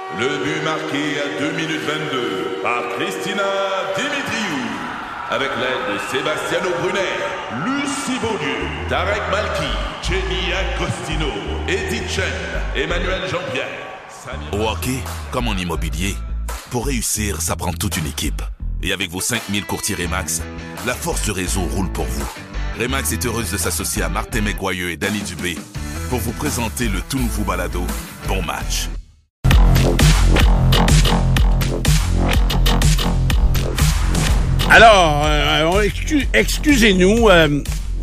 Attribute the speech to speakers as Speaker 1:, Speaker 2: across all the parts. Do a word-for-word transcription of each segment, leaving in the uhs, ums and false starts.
Speaker 1: Le but marqué à deux minutes vingt-deux par Kristina Dimitriou. Avec l'aide de Sebastiano Brunet, Lucie Beaulieu, Tarek Malki, Jenny Agostino, Edith Chen, Emmanuel Jean-Pierre. Samir...
Speaker 2: Au hockey, comme en immobilier, pour réussir, ça prend toute une équipe. Et avec vos cinq mille courtiers Remax, la force du réseau roule pour vous. Remax est heureuse de s'associer à Martin McGuire et Danny Dubé pour vous présenter le tout nouveau balado Bon Match.
Speaker 3: Alors, euh, excuse, excusez-nous, euh,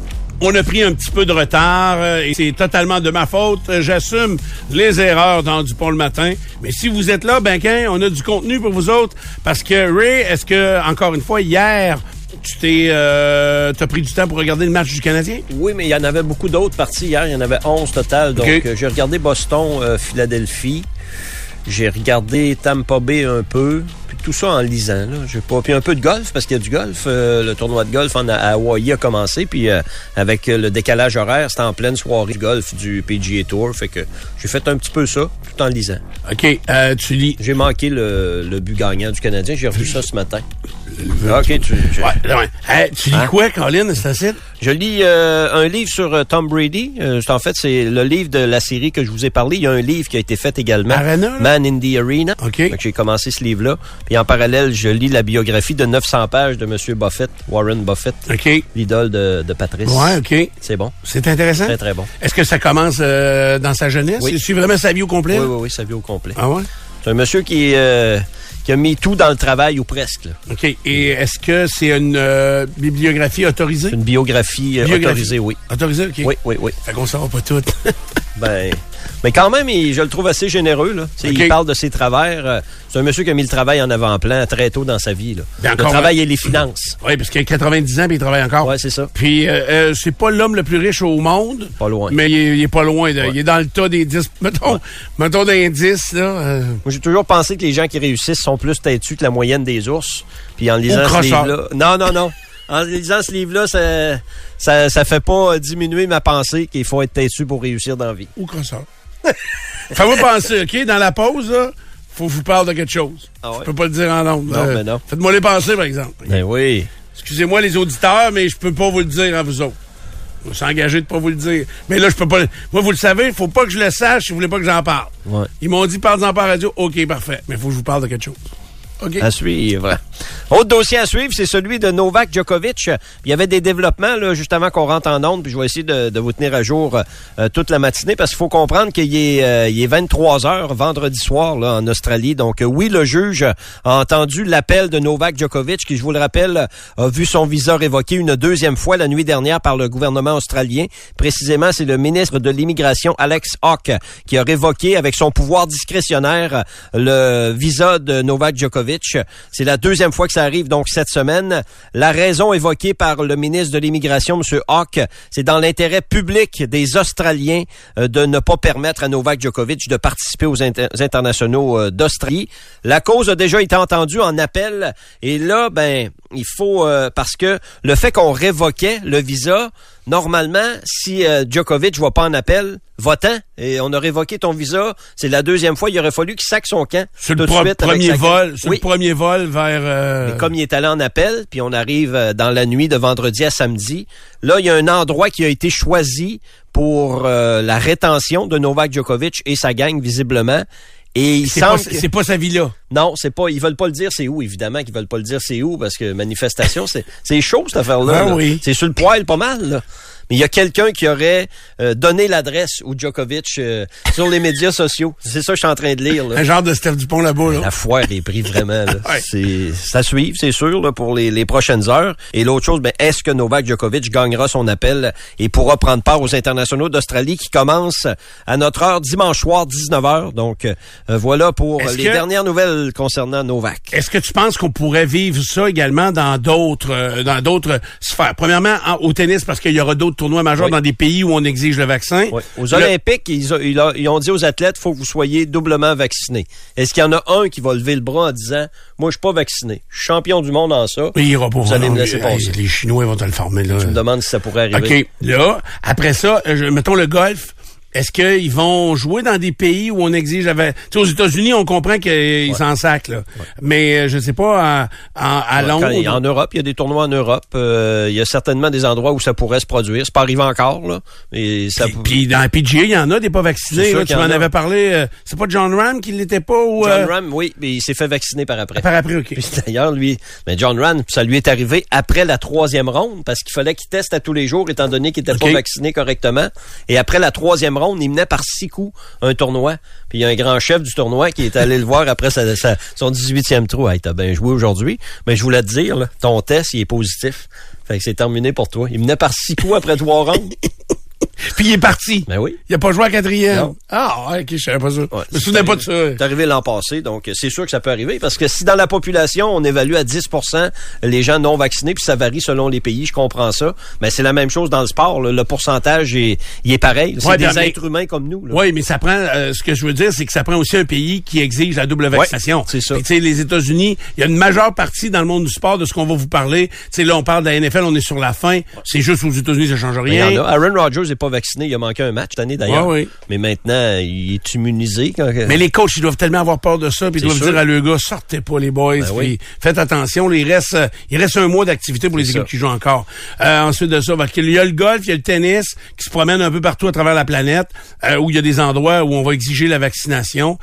Speaker 3: on a pris un petit peu de retard euh, et c'est totalement de ma faute. J'assume les erreurs dans Dupont le matin. Mais si vous êtes là, ben qu'un, on a du contenu pour vous autres. Parce que Ray, est-ce que, encore une fois, hier, tu t'es, euh, t'as pris du temps pour regarder le match du Canadien?
Speaker 4: Oui, mais il y en avait beaucoup d'autres parties hier. Il y en avait onze total. Donc, okay. euh, j'ai regardé Boston, euh, Philadelphie. J'ai regardé Tampa Bay un peu, puis tout ça en lisant. Là. J'ai pas, puis un peu de golf, parce qu'il y a du golf. Euh, le tournoi de golf en, à Hawaï a commencé, puis euh, avec le décalage horaire, c'était en pleine soirée de golf du P G A Tour. Fait que j'ai fait un petit peu ça, tout en lisant.
Speaker 3: OK, euh, tu lis...
Speaker 4: J'ai manqué le, le but gagnant du Canadien. J'ai revu ça ce matin.
Speaker 3: Le... OK, tu... Je... Ouais, ouais. Hey, tu lis hein? quoi, Colin, c'est ça?
Speaker 4: Je lis euh, un livre sur euh, Tom Brady. Euh, en fait, c'est le livre de la série que je vous ai parlé. Il y a un livre qui a été fait également.
Speaker 3: Arena,
Speaker 4: Man in the Arena.
Speaker 3: OK.
Speaker 4: Donc, j'ai commencé ce livre-là. Puis en parallèle, je lis la biographie de neuf cents pages de M. Buffett, Warren Buffett.
Speaker 3: OK.
Speaker 4: L'idole de, de Patrice.
Speaker 3: Ouais, OK.
Speaker 4: C'est bon.
Speaker 3: C'est intéressant?
Speaker 4: Très, très bon.
Speaker 3: Est-ce que ça commence euh, dans sa jeunesse?
Speaker 4: Oui.
Speaker 3: C'est vraiment sa vie au complet?
Speaker 4: Oui, oui, oui, sa vie au complet.
Speaker 3: Ah ouais?
Speaker 4: C'est un monsieur qui... Euh, qui a mis tout dans le travail, ou presque. Là.
Speaker 3: OK. Et est-ce que c'est une euh, bibliographie autorisée?
Speaker 4: C'est une biographie, euh, biographie autorisée, oui.
Speaker 3: Autorisée, OK.
Speaker 4: Oui, oui, oui.
Speaker 3: Fait qu'on ne saura pas tout.
Speaker 4: ben... Mais quand même, il, je le trouve assez généreux. Là. Okay. Il parle de ses travers. C'est un monsieur qui a mis le travail en avant-plan très tôt dans sa vie. Là. Le travail et les finances.
Speaker 3: Oui, parce qu'il a quatre-vingt-dix ans et il travaille encore.
Speaker 4: Oui, c'est ça.
Speaker 3: Puis, euh, euh, c'est pas l'homme le plus riche au monde.
Speaker 4: Pas loin.
Speaker 3: Mais il est, il est pas loin. De, ouais. Il est dans le tas des dix. Mettons, ouais. mettons des dix. Là, euh...
Speaker 4: Moi, j'ai toujours pensé que les gens qui réussissent sont plus têtus que la moyenne des ours. Puis en lisant ce livre-là... Non, non, non. En lisant ce livre-là, ça, ça, ça fait pas diminuer ma pensée qu'il faut être têtu pour réussir dans la vie.
Speaker 3: Ou crosseur. Fais-moi penser, OK? Dans la pause, là, faut que je vous parle de quelque chose. Ah ouais? Je peux pas le dire en nombre.
Speaker 4: Non, euh, mais non.
Speaker 3: Faites-moi les penser, par exemple.
Speaker 4: Ben oui.
Speaker 3: Excusez-moi, les auditeurs, mais je peux pas vous le dire à vous autres. Je me suis engagé de pas vous le dire. Mais là, je peux pas... Moi, vous le savez, faut pas que je le sache si vous voulez pas que j'en parle.
Speaker 4: Ouais.
Speaker 3: Ils m'ont dit, parle-en par radio. OK, parfait. Mais faut que je vous parle de quelque chose. Okay.
Speaker 4: À suivre. Autre dossier à suivre, c'est celui de Novak Djokovic. Il y avait des développements là, juste avant qu'on rentre en onde, puis je vais essayer de, de vous tenir à jour euh, toute la matinée, parce qu'il faut comprendre qu'il est, euh, il est vingt-trois heures vendredi soir là, en Australie. Donc euh, oui, le juge a entendu l'appel de Novak Djokovic, qui, je vous le rappelle, a vu son visa révoqué une deuxième fois la nuit dernière par le gouvernement australien. Précisément, c'est le ministre de l'Immigration, Alex Hawke, qui a révoqué avec son pouvoir discrétionnaire le visa de Novak Djokovic. C'est la deuxième fois que ça arrive, donc, cette semaine. La raison évoquée par le ministre de l'Immigration, M. Hawke, c'est dans l'intérêt public des Australiens euh, de ne pas permettre à Novak Djokovic de participer aux, inter- aux internationaux euh, d'Australie. La cause a déjà été entendue en appel, et là, ben, il faut, euh, parce que le fait qu'on révoquait le visa, normalement, si euh, Djokovic va pas en appel, va-t'en, et on a révoqué ton visa, c'est la deuxième fois, il aurait fallu qu'il saque son camp.
Speaker 3: Sur le pro- premier vol, sur
Speaker 4: oui.
Speaker 3: le premier vol vers... Euh...
Speaker 4: Mais comme il est allé en appel, puis on arrive dans la nuit de vendredi à samedi, là, il y a un endroit qui a été choisi pour euh, la rétention de Novak Djokovic et sa gang, visiblement. Et il
Speaker 3: c'est
Speaker 4: semble
Speaker 3: pas,
Speaker 4: que...
Speaker 3: c'est pas sa villa.
Speaker 4: Non, c'est pas. Ils veulent pas le dire c'est où, évidemment qu'ils veulent pas le dire c'est où, parce que manifestation, c'est, c'est chaud cette affaire-là.
Speaker 3: Ah,
Speaker 4: là.
Speaker 3: Oui.
Speaker 4: C'est sur le poil pas mal, là. Mais il y a quelqu'un qui aurait euh, donné l'adresse au Djokovic euh, sur les médias sociaux. C'est ça que je suis en train de lire. Là.
Speaker 3: Un genre de Steph Dupont là-bas. Là.
Speaker 4: La foire est prise vraiment. Là.
Speaker 3: Ouais.
Speaker 4: C'est ça suit, c'est sûr, là, pour les, les prochaines heures. Et l'autre chose, ben, est-ce que Novak Djokovic gagnera son appel et pourra prendre part aux internationaux d'Australie qui commencent à notre heure dimanche soir, dix-neuf heures. Donc euh, voilà pour
Speaker 3: est-ce
Speaker 4: les
Speaker 3: que...
Speaker 4: dernières nouvelles concernant Novak.
Speaker 3: Est-ce que tu penses qu'on pourrait vivre ça également dans d'autres euh, dans d'autres sphères? Premièrement, en, au tennis, parce qu'il y aura d'autres tournois majeurs oui. dans des pays où on exige le vaccin.
Speaker 4: Oui. Aux
Speaker 3: le...
Speaker 4: Olympiques, ils, a, ils, a, ils ont dit aux athlètes, il faut que vous soyez doublement vaccinés. Est-ce qu'il y en a un qui va lever le bras en disant, moi, je suis pas vacciné, je suis champion du monde en ça.
Speaker 3: Mais il ira pas.
Speaker 4: Vous allez
Speaker 3: non,
Speaker 4: me laisser
Speaker 3: les,
Speaker 4: passer.
Speaker 3: Les Chinois vont te le former, là.
Speaker 4: Je me demande si ça pourrait arriver.
Speaker 3: OK. Là, après ça, je, mettons le golf. Est-ce qu'ils vont jouer dans des pays où on exige... Tu sais, aux États-Unis, on comprend qu'ils ouais. s'en sacent, là. Ouais. Mais je sais pas, en, en, à
Speaker 4: ouais,
Speaker 3: Londres...
Speaker 4: Quand, en Europe, il y a des tournois en Europe. Euh, il y a certainement des endroits où ça pourrait se produire. C'est pas arrivé encore, là. Et ça...
Speaker 3: Puis, puis dans la P G A, il y en a des pas vaccinés. Là, tu m'en avais parlé. Euh, c'est pas John Ram qui l'était pas? Ou,
Speaker 4: John
Speaker 3: euh...
Speaker 4: Ram, oui, mais il s'est fait vacciner par après.
Speaker 3: Par après, OK.
Speaker 4: Puis, d'ailleurs, lui... Mais John Ram, ça lui est arrivé après la troisième ronde parce qu'il fallait qu'il teste à tous les jours étant donné qu'il était okay. pas vacciné correctement. Et après la troisième ronde, il menait par six coups un tournoi. Puis il y a un grand chef du tournoi qui est allé le voir après sa, sa, son dix-huitième trou. Hey, t'as bien joué aujourd'hui. Mais je voulais te dire, là, ton test, il est positif. Fait que c'est terminé pour toi. Il menait par six coups après trois rondes.
Speaker 3: Puis il est parti.
Speaker 4: Ben oui.
Speaker 3: Il a pas joué à quatrième.
Speaker 4: Non.
Speaker 3: Ah, ouais, ok, je savais pas ça.
Speaker 4: Ouais,
Speaker 3: je me souvenais pas de ça.
Speaker 4: C'est arrivé l'an passé, donc c'est sûr que ça peut arriver. Parce que si dans la population, on évalue à dix pour cent les gens non vaccinés, puis ça varie selon les pays, je comprends ça. Mais c'est la même chose dans le sport. Là. Le pourcentage, est, il est pareil. C'est ouais, des mais, êtres humains comme nous.
Speaker 3: Oui, mais ça prend... Euh, ce que je veux dire, c'est que ça prend aussi un pays qui exige la double vaccination.
Speaker 4: Ouais, c'est ça.
Speaker 3: Tu sais, les États-Unis, il y a une majeure partie dans le monde du sport de ce qu'on va vous parler. Tu sais, là, on parle de la N F L, on est sur la fin. Ouais. C'est juste aux États-Unis, ça change rien.
Speaker 4: Il y en a. Aaron Rodgers n'est pas vacciné. Il a manqué un match cette année, d'ailleurs.
Speaker 3: Ouais, oui.
Speaker 4: Mais maintenant, il est immunisé. Quand...
Speaker 3: Mais les coachs, ils doivent tellement avoir peur de ça, puis ils doivent sûr. dire à leurs gars, sortez pas les boys, ben oui. faites attention. Là, il reste, il reste un mois d'activité pour les équipes ça. qui jouent encore. Euh, ensuite de ça, il y a le golf, il y a le tennis qui se promène un peu partout à travers la planète, euh, où il y a des endroits où on va exiger la vaccination.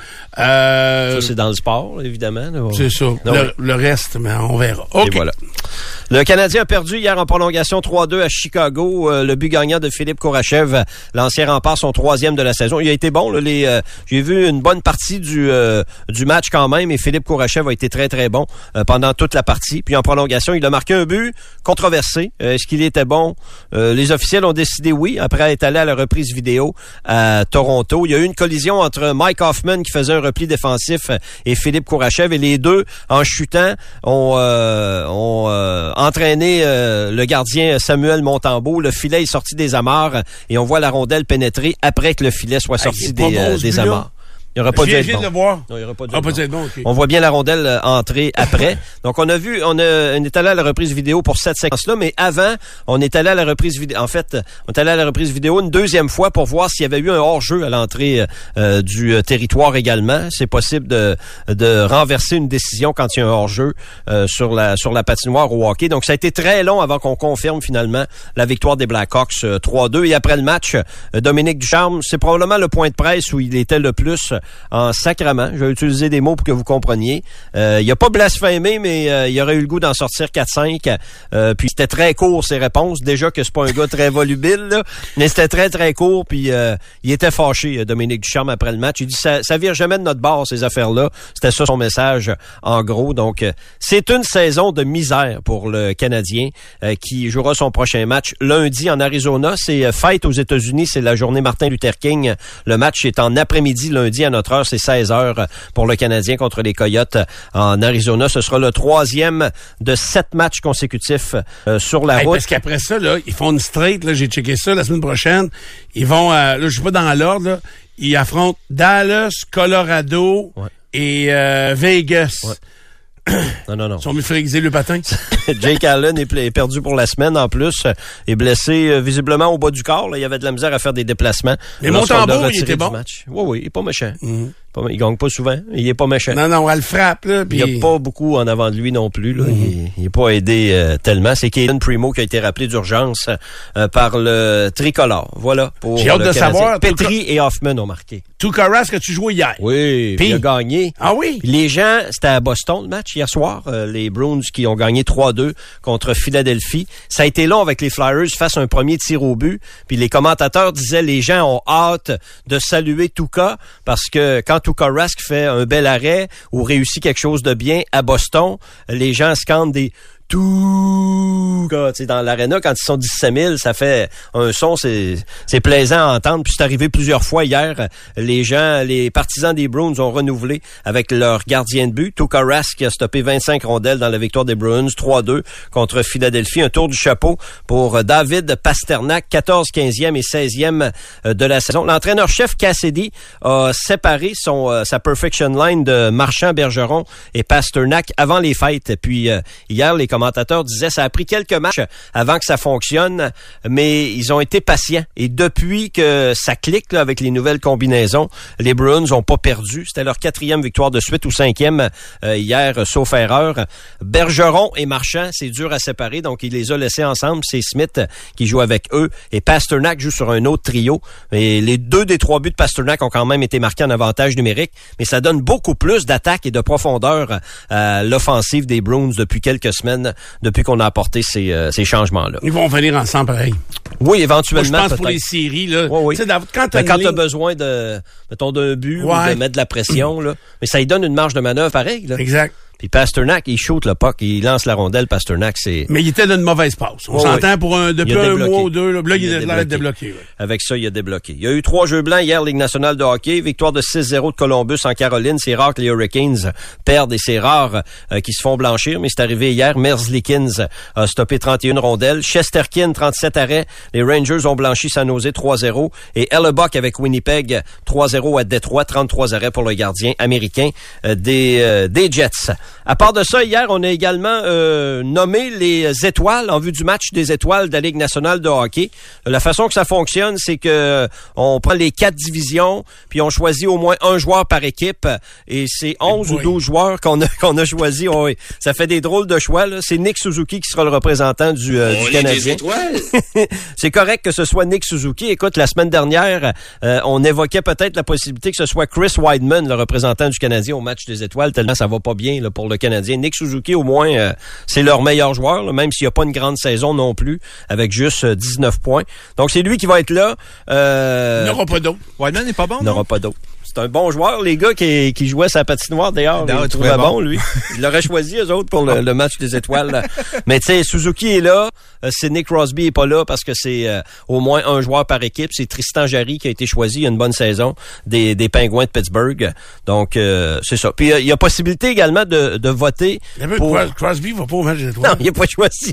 Speaker 3: Euh,
Speaker 4: ça, c'est dans le sport, évidemment. Là.
Speaker 3: C'est ça. Non, le, le reste, mais on verra. Okay.
Speaker 4: Et voilà. Le Canadien a perdu hier en prolongation trois deux à Chicago. Euh, le but gagnant de Philippe Kourachev, l'ancien rempart, son troisième de la saison. Il a été bon. Là, les, euh, j'ai vu une bonne partie du euh, du match quand même et Philippe Kourachev a été très, très bon euh, pendant toute la partie. Puis en prolongation, il a marqué un but controversé. Euh, est-ce qu'il était bon? Euh, les officiels ont décidé oui, après être allé à la reprise vidéo à Toronto. Il y a eu une collision entre Mike Hoffman qui faisait un repli défensif et Philippe Kourachev et les deux, en chutant, ont, euh, ont euh, entraîné euh, le gardien Samuel Montembeault. Le filet est sorti des amarres et on voit la rondelle pénétrer après que le filet soit sorti ah, des, bon, euh, des amarres. Il n'y aura pas dû être bon.
Speaker 3: De le voir.
Speaker 4: Non, il y aura pas dû
Speaker 3: ah,
Speaker 4: être
Speaker 3: pas
Speaker 4: bon.
Speaker 3: Être bon okay.
Speaker 4: On voit bien la rondelle euh, entrer après. Donc, on a vu, on, a, on est allé à la reprise vidéo pour cette séquence-là, mais avant, on est allé à la reprise vidéo. En fait, on est allé à la reprise vidéo une deuxième fois pour voir s'il y avait eu un hors-jeu à l'entrée euh, du euh, territoire également. C'est possible de, de renverser une décision quand il y a un hors-jeu euh, sur la sur la patinoire au hockey. Donc, ça a été très long avant qu'on confirme finalement la victoire des Blackhawks euh, trois deux. Et après le match, euh, Dominique Ducharme, c'est probablement le point de presse où il était le plus en sac. Je vais utiliser des mots pour que vous compreniez. Euh, il a pas blasphémé, mais euh, il aurait eu le goût d'en sortir quatre cinq. Euh, puis c'était très court, ses réponses. Déjà que c'est pas un gars très volubile, là, mais c'était très, très court. Puis euh, il était fâché, Dominique Ducharme, après le match. Il dit, ça, ça vire jamais de notre bord, ces affaires-là. C'était ça son message, en gros. Donc, euh, c'est une saison de misère pour le Canadien euh, qui jouera son prochain match lundi en Arizona. C'est euh, fête aux États-Unis. C'est la journée Martin Luther King. Le match est en après-midi, lundi à notre heure. C'est seize heures pour le Canadien contre les Coyotes en Arizona. Ce sera le troisième de sept matchs consécutifs euh, sur la hey, route.
Speaker 3: Parce qu'après ça, là, ils font une straight. Là, j'ai checké ça la semaine prochaine. Ils vont, euh, là, je suis pas dans l'ordre. Là, ils affrontent Dallas, Colorado ouais. et euh, Vegas. Ouais.
Speaker 4: Non, non, non.
Speaker 3: Ils sont mis frigiser le patin.
Speaker 4: Jake Allen est, est perdu pour la semaine en plus. Est blessé euh, visiblement au bas du corps. Là. Il y avait de la misère à faire des déplacements.
Speaker 3: Mais Montembeault, il était bon.
Speaker 4: Match. Oui, oui, il est pas méchant.
Speaker 3: Mm-hmm.
Speaker 4: Pas, il gagne pas souvent. Il est pas méchant.
Speaker 3: Non, non, elle le frappe. Là, pis...
Speaker 4: Il n'y a pas beaucoup en avant de lui non plus. Là. Mm-hmm. Il n'est pas aidé euh, tellement. C'est Caden Primo qui a été rappelé d'urgence euh, par le tricolore. Voilà. Pour
Speaker 3: J'ai hâte de
Speaker 4: Canadien.
Speaker 3: savoir.
Speaker 4: Petrie et Hoffman ont marqué.
Speaker 3: Tuukka que tu jouais hier.
Speaker 4: Oui, puis il a gagné.
Speaker 3: Ah oui?
Speaker 4: Les gens, c'était à Boston le match hier soir, euh, les Bruins qui ont gagné trois deux contre Philadelphie. Ça a été long avec les Flyers face à un premier tir au but, puis les commentateurs disaient les gens ont hâte de saluer Tuukka parce que quand Tuukka Rask fait un bel arrêt ou réussit quelque chose de bien à Boston, les gens scandent des tout tu sais, dans l'aréna quand ils sont dix-sept mille, ça fait un son, c'est c'est plaisant à entendre. Puis c'est arrivé plusieurs fois hier. Les gens, les partisans des Bruins ont renouvelé avec leur gardien de but. Tuukka Rask qui a stoppé vingt-cinq rondelles dans la victoire des Bruins trois deux contre Philadelphie. Un tour du chapeau pour David Pasternak, quatorze, quinzième et seizième de la saison. L'entraîneur-chef Cassidy a séparé son sa perfection line de Marchand, Bergeron et Pasternak avant les fêtes. Puis euh, hier, les commentateur disait, ça a pris quelques matchs avant que ça fonctionne, mais ils ont été patients. Et depuis que ça clique là, avec les nouvelles combinaisons, les Bruins n'ont pas perdu. C'était leur quatrième victoire de suite ou cinquième euh, hier, sauf erreur. Bergeron et Marchand, c'est dur à séparer, donc il les a laissés ensemble. C'est Smith qui joue avec eux et Pasternak joue sur un autre trio. Et les deux des trois buts de Pasternak ont quand même été marqués en avantage numérique, mais ça donne beaucoup plus d'attaque et de profondeur à l'offensive des Bruins depuis quelques semaines, depuis qu'on a apporté ces, euh, ces changements-là.
Speaker 3: Ils vont venir ensemble pareil.
Speaker 4: Oui, éventuellement.
Speaker 3: Moi, je pense
Speaker 4: peut-être.
Speaker 3: Pour les séries, là.
Speaker 4: Oui, oui.
Speaker 3: Tu sais, dans, quand
Speaker 4: tu
Speaker 3: as ligne...
Speaker 4: besoin de, mettons, d'un but
Speaker 3: ouais.
Speaker 4: ou de mettre de la pression, là. Mais ça lui donne une marge de manœuvre pareil, là.
Speaker 3: Exact.
Speaker 4: Puis Pasternak, il shoot le puck, il lance la rondelle. Pasternak, c'est...
Speaker 3: Mais il était dans une mauvaise passe. On
Speaker 4: oh,
Speaker 3: s'entend
Speaker 4: oui.
Speaker 3: pour un, depuis un mois ou deux. Là, là il, il est débloqué. débloqué ouais.
Speaker 4: Avec ça, il a débloqué. Il y a eu trois jeux blancs hier, Ligue nationale de hockey. Victoire de six zéro de Columbus en Caroline. C'est rare que les Hurricanes perdent et c'est rare euh, qu'ils se font blanchir. Mais c'est arrivé hier. Merzlikins a stoppé trente et une rondelles. Chesterkin, trente-sept arrêts. Les Rangers ont blanchi San Jose trois zéro. Et Hellebuck avec Winnipeg, trois zéro à Détroit. trente-trois arrêts pour le gardien américain euh, des, euh, des Jets. À part de ça, hier, on a également euh, nommé les étoiles en vue du match des étoiles de la Ligue nationale de hockey. La façon que ça fonctionne, c'est que on prend les quatre divisions, puis on choisit au moins un joueur par équipe, et c'est onze ou douze joueurs qu'on a, qu'on a choisi. Oh, oui. Ça fait des drôles de choix, là. C'est Nick Suzuki qui sera le représentant du, euh, du Canadien. C'est correct que ce soit Nick Suzuki. Écoute, la semaine dernière, euh, on évoquait peut-être la possibilité que ce soit Chris Wideman, le représentant du Canadien au match des étoiles, tellement ça va pas bien là, pour le Canadien. Nick Suzuki, au moins, euh, c'est leur meilleur joueur, là, même s'il n'y a pas une grande saison non plus, avec juste euh, dix-neuf points. Donc, c'est lui qui va être là. Euh,
Speaker 3: il n'aura pas d'eau.
Speaker 5: Wideman n'est pas bon.
Speaker 4: Il n'aura pas d'eau. C'est un bon joueur, les gars qui, qui jouaient sa patinoire d'ailleurs.
Speaker 5: Il
Speaker 4: le trouvait bon, bon, lui. Il l'aurait choisi, eux autres, pour le, le match des étoiles. Mais tu sais, Suzuki est là. Euh, Sidney Crosby est pas là parce que c'est euh, au moins un joueur par équipe. C'est Tristan Jarry qui a été choisi. Il y a une bonne saison des, des Pingouins de Pittsburgh. Donc, euh, c'est ça. Puis, euh, il y a possibilité également de, de voter.
Speaker 3: Pour... Crosby va pas au match des étoiles.
Speaker 4: Non, il n'est pas choisi.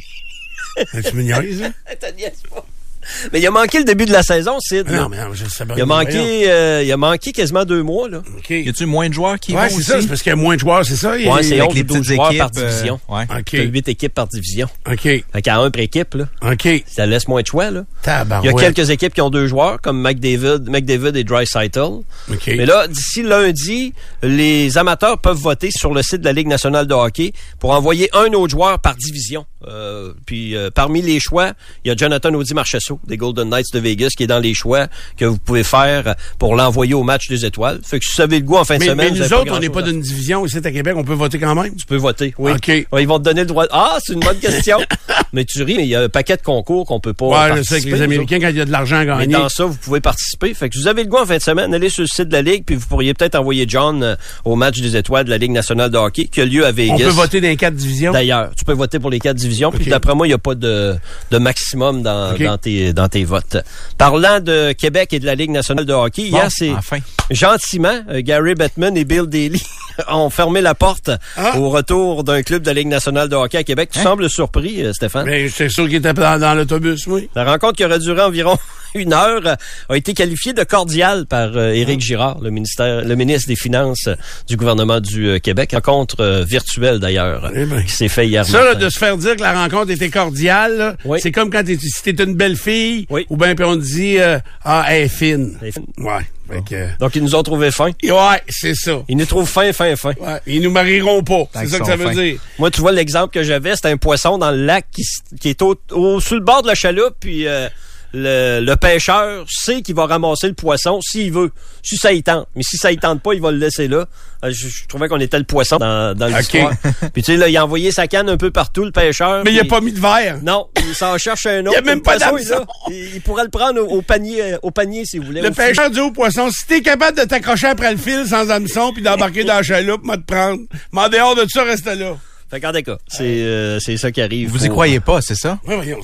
Speaker 3: Tu me niaises, hein?
Speaker 4: T'as niaise pas. Mais il a manqué le début de la saison, Sid.
Speaker 3: Non, mais non, je sais pas.
Speaker 4: Il a manqué, euh, il a manqué quasiment deux mois, là.
Speaker 3: Okay.
Speaker 5: Y a-tu moins de joueurs qui
Speaker 3: ouais,
Speaker 5: vont
Speaker 3: c'est
Speaker 5: aussi?
Speaker 3: ça, c'est parce qu'il y a moins de joueurs, c'est ça?
Speaker 4: Ouais, c'est
Speaker 5: avec
Speaker 4: onze
Speaker 5: les
Speaker 4: ou douze
Speaker 5: petites
Speaker 4: joueurs
Speaker 5: équipes,
Speaker 4: par division.
Speaker 5: Euh, ouais.
Speaker 4: Okay. T'as huit équipes par division.
Speaker 3: OK.
Speaker 4: Fait qu'à un par équipe, là.
Speaker 3: OK.
Speaker 4: Ça laisse moins de choix, là.
Speaker 3: Tabarouette.
Speaker 4: Il y a quelques équipes qui ont deux joueurs, comme McDavid, McDavid et Draisaitl.
Speaker 3: OK.
Speaker 4: Mais là, d'ici lundi, les amateurs peuvent voter sur le site de la Ligue nationale de hockey pour envoyer un autre joueur par division. Euh, puis euh, parmi les choix, il y a Jonathan Audy-Marchessault des Golden Knights de Vegas qui est dans les choix que vous pouvez faire pour l'envoyer au match des étoiles. Fait que si vous avez le goût en fin de
Speaker 3: mais,
Speaker 4: semaine...
Speaker 3: Mais nous autres, on n'est pas d'une division ici à Québec, on peut voter quand même?
Speaker 4: Tu peux voter, oui.
Speaker 3: OK.
Speaker 4: Ouais, ils vont te donner le droit... Ah, c'est une bonne question! Mais tu ris, mais il y a un paquet de concours qu'on peut pas
Speaker 3: ouais,
Speaker 4: participer.
Speaker 3: je sais, avec les Américains, quand il y a de l'argent à gagner.
Speaker 4: Mais dans ça, vous pouvez participer. Fait que si vous avez le goût en fin de semaine, allez sur le site de la Ligue, puis vous pourriez peut-être envoyer John euh, au match des étoiles de la Ligue nationale de hockey qui a lieu à Vegas.
Speaker 3: On peut voter dans les quatre divisions?
Speaker 4: D'ailleurs, tu peux voter pour les quatre divisions. Okay. Puis d'après moi, il n'y a pas de, de maximum dans, okay. dans, tes, dans tes votes. Parlant de Québec et de la Ligue nationale de hockey, bon, hier, c'est
Speaker 5: enfin.
Speaker 4: gentiment, euh, Gary Bettman et Bill Daly ont fermé la porte ah. au retour d'un club de la Ligue nationale de hockey à Québec. Tu hein? sembles surpris, euh, Stéphane?
Speaker 3: Mais c'est sûr qu'il était dans, dans l'autobus, oui.
Speaker 4: La rencontre qui aurait duré environ une heure euh, a été qualifiée de cordiale par euh, Éric Girard, le ministère, le ministre des Finances euh, du gouvernement du euh, Québec. Rencontre euh, virtuelle d'ailleurs, eh ben, qui s'est fait hier
Speaker 3: ça,
Speaker 4: matin.
Speaker 3: Ça, de se faire dire que la rencontre était cordiale, là, oui. c'est comme quand t'es, si t'es une belle fille, oui. ou bien puis on te dit euh, ah, elle est fine. Elle est fine. Ouais. Fait que...
Speaker 4: Donc, ils nous ont trouvé fin.
Speaker 3: Ouais, c'est ça.
Speaker 4: Ils nous trouvent fin, fin, fin.
Speaker 3: Ouais. Ils nous marieront pas. Tant c'est ça que ça veut fin. dire.
Speaker 4: Moi, tu vois, l'exemple que j'avais, c'était un poisson dans le lac qui, qui est au, au, sur le bord de la chaloupe, puis euh, le, le pêcheur sait qu'il va ramasser le poisson s'il veut. Si ça y tente. Mais si ça y tente pas, il va le laisser là. Je, je trouvais qu'on était le poisson dans, dans l'histoire. Okay. Puis tu sais, là, il a envoyé sa canne un peu partout, le pêcheur.
Speaker 3: Mais il a pas mis de verre.
Speaker 4: Non, il s'en cherche un autre.
Speaker 3: Il n'y a même pas d'hameçon.
Speaker 4: Il, il pourrait le prendre au, au panier, au panier, si vous voulez.
Speaker 3: Le pêcheur dit au poisson, si t'es capable de t'accrocher après le fil sans hameçon puis d'embarquer dans la chaloupe, m'a te prendre. Mais en dehors de ça, reste là.
Speaker 4: Fait qu'en cas, c'est, euh, c'est ça qui arrive.
Speaker 5: Vous y croyez pas, c'est ça?
Speaker 3: Oui, voyons.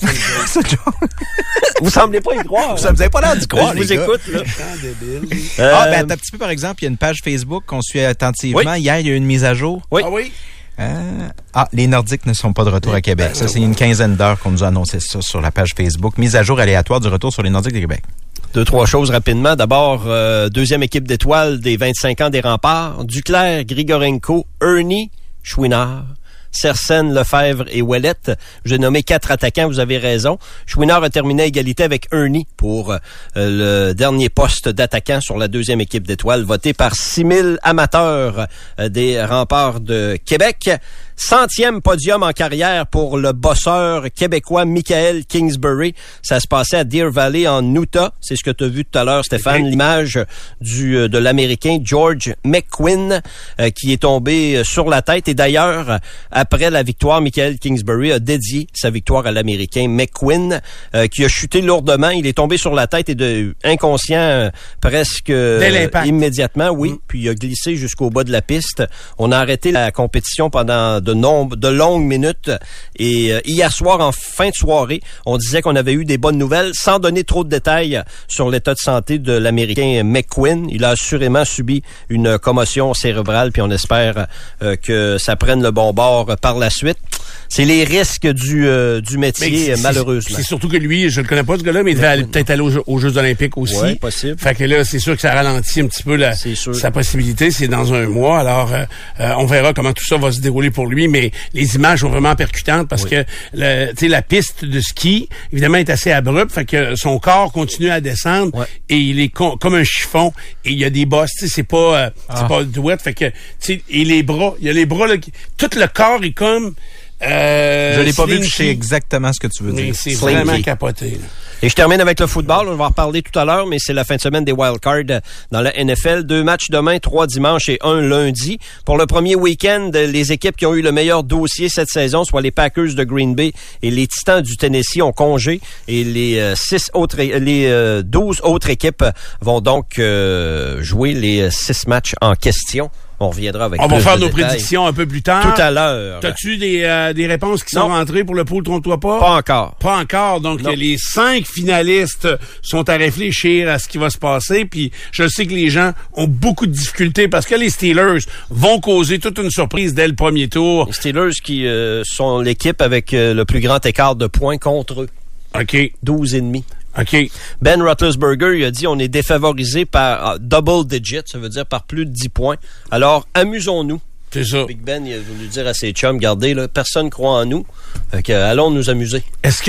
Speaker 4: Vous semblez pas y croire.
Speaker 5: Vous n'avez pas l'air d'y croire,
Speaker 4: je vous écoute, là.
Speaker 5: euh... Ah, ben, un petit peu, par exemple, il y a une page Facebook qu'on suit attentivement. Oui. Hier, il y a eu une mise à jour.
Speaker 4: Oui.
Speaker 3: Ah oui?
Speaker 5: Euh... Ah, les Nordiques ne sont pas de retour à Québec. Ça, c'est une quinzaine d'heures qu'on nous a annoncé ça sur la page Facebook. Mise à jour aléatoire du retour sur les Nordiques de Québec.
Speaker 4: Deux, trois choses rapidement. D'abord, euh, deuxième équipe d'étoiles des vingt-cinq ans des Remparts. Duclair, Grigorenko, Ernie, Chouinard, Sersen, Lefebvre et Ouellette. J'ai nommé quatre attaquants, vous avez raison. Chouinard a terminé à égalité avec Ernie pour euh, le dernier poste d'attaquant sur la deuxième équipe d'étoiles, voté par six mille amateurs euh, des Remparts de Québec. Centième podium en carrière pour le bosseur québécois Michael Kingsbury. Ça se passait à Deer Valley en Utah. C'est ce que tu as vu tout à l'heure, Stéphane. Okay. L'image du de l'Américain George McQuinn euh, qui est tombé sur la tête. Et d'ailleurs, après la victoire, Michael Kingsbury a dédié sa victoire à l'Américain McQuinn euh, qui a chuté lourdement. Il est tombé sur la tête et de inconscient euh, presque euh, immédiatement. Oui, mm. Puis il a glissé jusqu'au bas de la piste. On a arrêté la compétition pendant de nombre de longues minutes et euh, hier soir en fin de soirée, on disait qu'on avait eu des bonnes nouvelles sans donner trop de détails sur l'état de santé de l'Américain McQuinn. Il a assurément subi une commotion cérébrale puis on espère euh, que ça prenne le bon bord par la suite. C'est les risques du euh, du métier, malheureusement.
Speaker 3: C'est surtout que lui, je le connais pas ce gars-là, mais il devait peut-être aller aux Jeux, aux Jeux olympiques aussi.
Speaker 4: Oui, possible.
Speaker 3: Fait que là, c'est sûr que ça ralentit un petit peu la, sa possibilité. C'est dans un mois. Alors, euh, euh, on verra comment tout ça va se dérouler pour lui, mais les images sont vraiment percutantes parce oui. que le, tu sais, la piste de ski, évidemment, est assez abrupte. Fait que son corps continue à descendre ouais. et il est com- comme un chiffon et il y a des bosses. Tu sais, c'est pas, euh, ah. c'est pas douette. Fait que, tu sais, et les bras, il y a les bras là, qui, tout le corps est comme. Euh,
Speaker 5: je l'ai pas vu, je sais exactement ce que tu veux
Speaker 3: mais
Speaker 5: dire.
Speaker 3: C'est Slinky. Vraiment capoté. Là.
Speaker 4: Et je termine avec le football. On va en reparler tout à l'heure, mais c'est la fin de semaine des wildcards dans la N F L. Deux matchs demain, trois dimanches et un lundi. Pour le premier week-end, les équipes qui ont eu le meilleur dossier cette saison, soit les Packers de Green Bay et les Titans du Tennessee, ont congé. Et les euh, six autres, les euh, douze autres équipes vont donc euh, jouer les six matchs en question. On reviendra avec
Speaker 3: On va faire
Speaker 4: de
Speaker 3: nos
Speaker 4: détails.
Speaker 3: prédictions un peu plus tard.
Speaker 4: Tout à l'heure.
Speaker 3: T'as-tu des, euh, des réponses qui non. sont rentrées pour le pôle Trompe-toi pas?
Speaker 4: Pas encore.
Speaker 3: Pas encore. Donc, non. les cinq finalistes sont à réfléchir à ce qui va se passer. Puis, je sais que les gens ont beaucoup de difficultés parce que les Steelers vont causer toute une surprise dès le premier tour.
Speaker 4: Les Steelers qui euh, sont l'équipe avec euh, le plus grand écart de points contre eux.
Speaker 3: OK.
Speaker 4: douze et demi.
Speaker 3: OK.
Speaker 4: Ben Roethlisberger, il a dit on est défavorisé par uh, double digit, ça veut dire par plus de dix points. Alors, amusons-nous.
Speaker 3: C'est ça.
Speaker 4: Big Ben, il a voulu dire à ses chums, regardez, là, personne croit en nous. Fait que, euh, allons nous amuser.
Speaker 3: Est-ce que...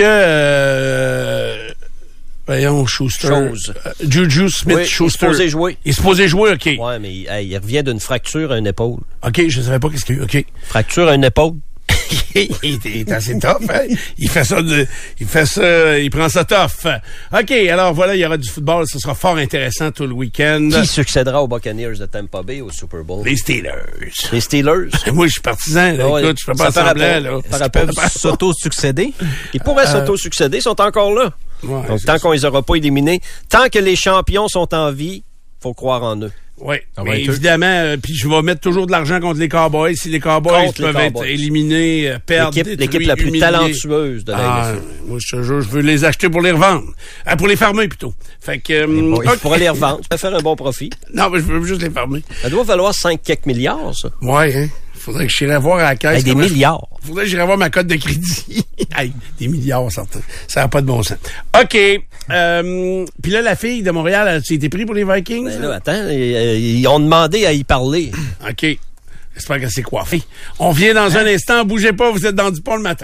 Speaker 3: Euh... Voyons, Schuster.
Speaker 4: Chose.
Speaker 3: Euh, Juju Smith
Speaker 4: oui,
Speaker 3: Schuster.
Speaker 4: Il est supposé jouer.
Speaker 3: Il est supposé jouer, OK.
Speaker 4: Ouais, mais il, il revient d'une fracture à une épaule.
Speaker 3: OK, je ne savais pas qu'est-ce qu'il y a eu. OK.
Speaker 4: Fracture à une épaule.
Speaker 3: il, est, il est assez tough, hein? Il fait ça, de, il fait ça, il prend ça tough. OK, alors voilà, il y aura du football, ce sera fort intéressant tout le week-end.
Speaker 4: Qui succédera aux Buccaneers de Tampa Bay au Super Bowl?
Speaker 3: Les Steelers.
Speaker 4: Les Steelers?
Speaker 3: Moi, je suis partisan, là.
Speaker 4: Ouais,
Speaker 3: écoute, je peux pas semblant, là.
Speaker 5: Ils peuvent s'auto-succéder?
Speaker 4: Ils pourraient euh... s'auto-succéder, ils sont encore là.
Speaker 3: Ouais,
Speaker 4: donc, tant ça. qu'on les aura pas éliminés, tant que les champions sont en vie, faut croire en eux.
Speaker 3: Oui, mais évidemment, euh, puis je vais mettre toujours de l'argent contre les Cowboys. Si les Cowboys
Speaker 4: contre
Speaker 3: peuvent
Speaker 4: les
Speaker 3: être
Speaker 4: Cowboys.
Speaker 3: éliminés, euh, perdre,
Speaker 4: l'équipe,
Speaker 3: détruire,
Speaker 4: l'équipe la plus
Speaker 3: humilier.
Speaker 4: talentueuse de la
Speaker 3: ah,
Speaker 4: N F L.
Speaker 3: Moi, je te jure, je veux les acheter pour les revendre. Ah, pour les farmer, plutôt. Fait que... Euh,
Speaker 4: bon,
Speaker 3: okay.
Speaker 4: Il pourrait les revendre. Tu peux faire un bon profit.
Speaker 3: Non, mais je veux juste les farmer.
Speaker 4: Ça doit valoir cinq quelques milliards, ça.
Speaker 3: Ouais, hein. Faudrait que j'irais voir à la caisse.
Speaker 4: Hey, des milliards.
Speaker 3: Je... Faudrait que j'irais voir ma cote de crédit. Hey, des milliards, certain. Ça n'a pas de bon sens. OK. Euh, Puis là, la fille de Montréal, a-tu été prise pour les Vikings?
Speaker 4: Ben là, attends, ils, ils ont demandé à y parler.
Speaker 3: OK. J'espère qu'elle s'est coiffée. On vient dans hein? un instant. Bougez pas, vous êtes dans du pont le matin.